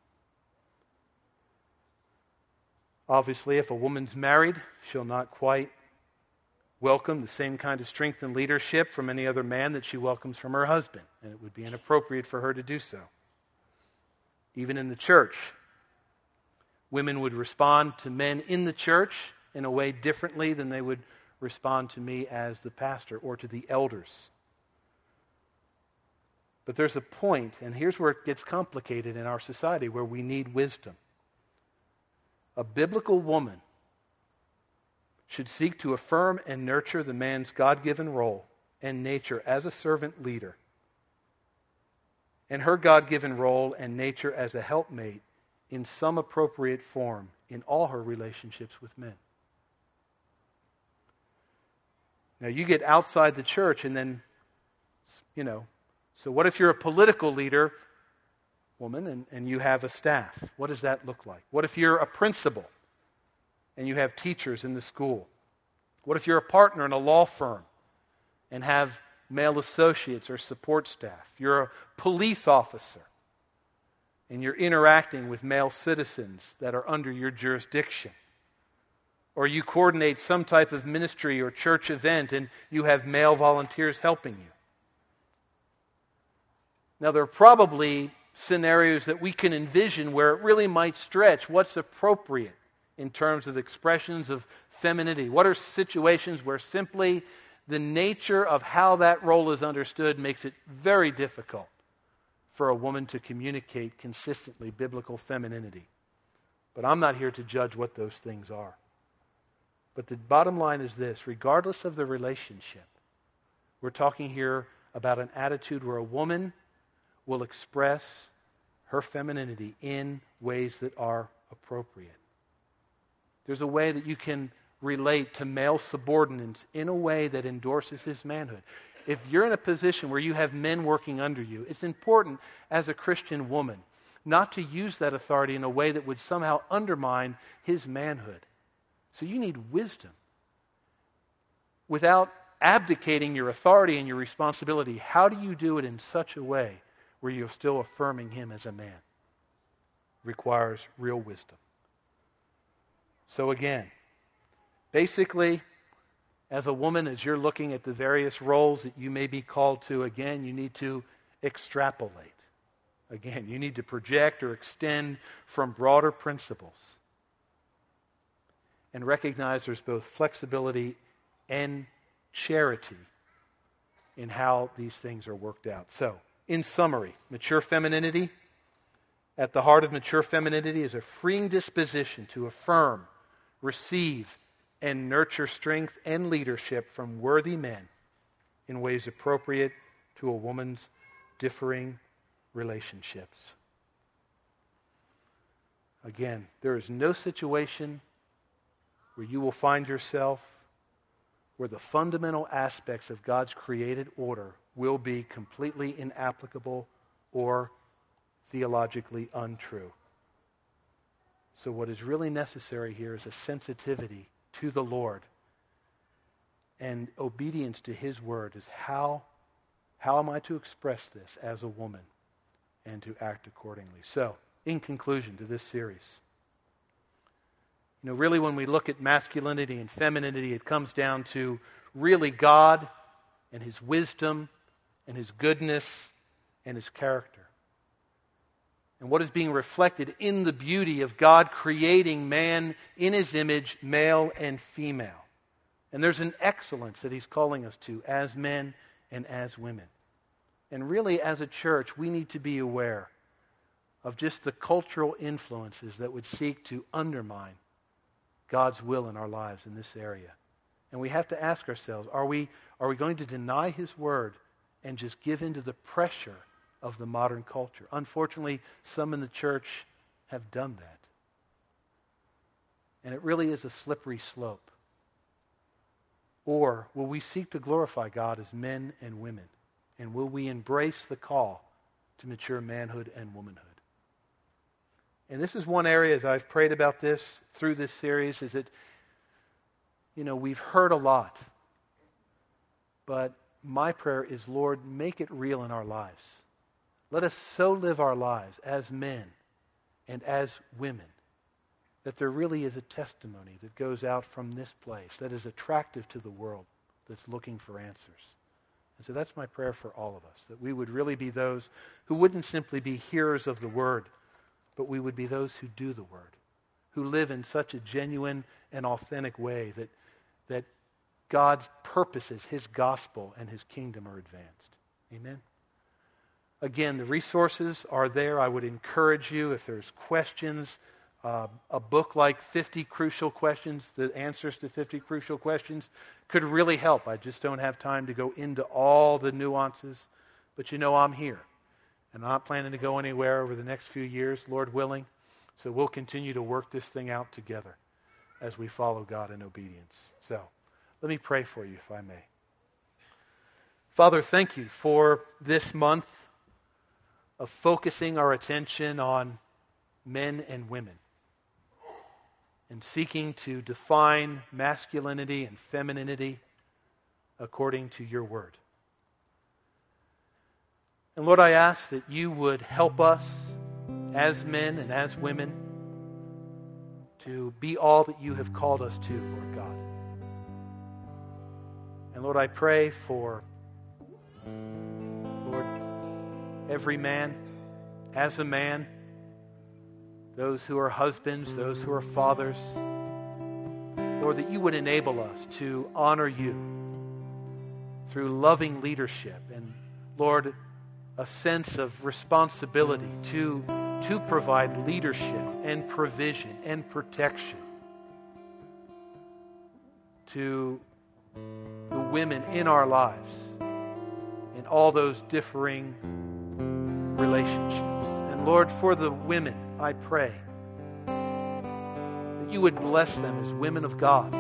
Obviously, if a woman's married, she'll not quite welcome the same kind of strength and leadership from any other man that she welcomes from her husband, and it would be inappropriate for her to do so. Even in the church, women would respond to men in the church in a way differently than they would respond to me as the pastor or to the elders. But there's a point, and here's where it gets complicated in our society, where we need wisdom. A biblical woman should seek to affirm and nurture the man's God-given role and nature as a servant leader, and her God-given role and nature as a helpmate in some appropriate form in all her relationships with men. Now, you get outside the church and then, so what if you're a political leader, woman, and you have a staff? What does that look like? What if you're a principal and you have teachers in the school? What if you're a partner in a law firm and have male associates or support staff? You're a police officer and you're interacting with male citizens that are under your jurisdiction. Or you coordinate some type of ministry or church event and you have male volunteers helping you. Now, there are probably scenarios that we can envision where it really might stretch what's appropriate in terms of expressions of femininity. What are situations where simply the nature of how that role is understood makes it very difficult for a woman to communicate consistently biblical femininity? But I'm not here to judge what those things are. But the bottom line is this: regardless of the relationship, we're talking here about an attitude where a woman will express her femininity in ways that are appropriate. There's a way that you can relate to male subordinates in a way that endorses his manhood. If you're in a position where you have men working under you, it's important as a Christian woman not to use that authority in a way that would somehow undermine his manhood. So you need wisdom. Without abdicating your authority and your responsibility, how do you do it in such a way where you're still affirming him as a man? Requires real wisdom. So again, basically, as a woman, as you're looking at the various roles that you may be called to, again, you need to extrapolate. Again, you need to project or extend from broader principles and recognize there's both flexibility and charity in how these things are worked out. So, in summary, mature femininity, at the heart of mature femininity is a freeing disposition to affirm, receive, and nurture strength and leadership from worthy men in ways appropriate to a woman's differing relationships. Again, there is no situation where you will find yourself where the fundamental aspects of God's created order will be completely inapplicable or theologically untrue. So what is really necessary here is a sensitivity to the Lord and obedience to His word. Is how am I to express this as a woman and to act accordingly? So, in conclusion to this series, really when we look at masculinity and femininity, it comes down to really God and His wisdom and His goodness and His character. And what is being reflected in the beauty of God creating man in His image, male and female. And there's an excellence that He's calling us to as men and as women. And really as a church, we need to be aware of just the cultural influences that would seek to undermine God's will in our lives in this area. And we have to ask ourselves, are we going to deny His word and just give in to the pressure of the modern culture? Unfortunately, some in the church have done that. And it really is a slippery slope. Or will we seek to glorify God as men and women? And will we embrace the call to mature manhood and womanhood? And this is one area, as I've prayed about this through this series, is that, we've heard a lot. But my prayer is, Lord, make it real in our lives. Let us so live our lives as men and as women that there really is a testimony that goes out from this place that is attractive to the world that's looking for answers. And so that's my prayer for all of us, that we would really be those who wouldn't simply be hearers of the word, but we would be those who do the word, who live in such a genuine and authentic way that God's purposes, His gospel, and His kingdom are advanced. Amen? Again, the resources are there. I would encourage you, if there's questions, a book like 50 Crucial Questions, the answers to 50 crucial questions, could really help. I just don't have time to go into all the nuances, but I'm here. And I'm not planning to go anywhere over the next few years, Lord willing. So we'll continue to work this thing out together as we follow God in obedience. So let me pray for you, if I may. Father, thank you for this month of focusing our attention on men and women and seeking to define masculinity and femininity according to your word. And Lord, I ask that you would help us as men and as women to be all that you have called us to, Lord God. And Lord, I pray for, Lord, every man, as a man, those who are husbands, those who are fathers, Lord, that you would enable us to honor you through loving leadership and, Lord, a sense of responsibility to provide leadership and provision and protection to the women in our lives in all those differing relationships. And Lord, for the women, I pray that you would bless them as women of God,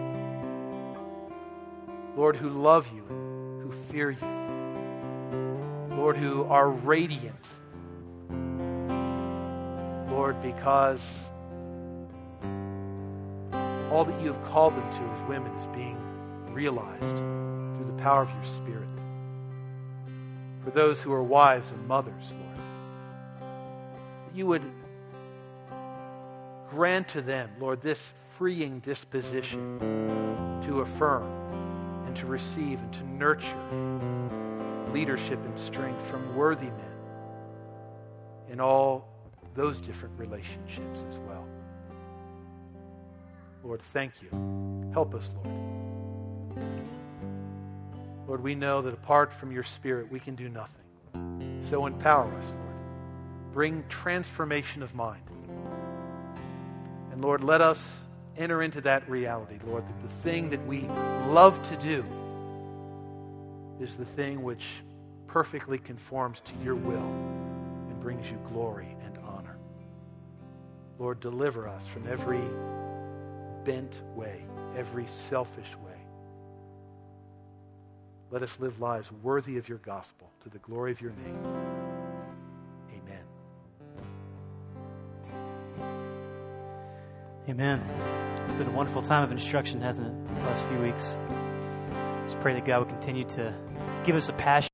Lord, who love you, who fear you, Lord, who are radiant, Lord, because all that you have called them to as women is being realized through the power of your Spirit. For those who are wives and mothers, Lord, that you would grant to them, Lord, this freeing disposition to affirm and to receive and to nurture leadership and strength from worthy men in all those different relationships as well. Lord, thank you. Help us, Lord. Lord, we know that apart from your Spirit, we can do nothing. So empower us, Lord. Bring transformation of mind. And Lord, let us enter into that reality, Lord, that the thing that we love to do is the thing which perfectly conforms to your will and brings you glory and honor. Lord, deliver us from every bent way, every selfish way. Let us live lives worthy of your gospel to the glory of your name. Amen. Amen. It's been a wonderful time of instruction, hasn't it, the last few weeks? Just pray that God would continue to give us a passion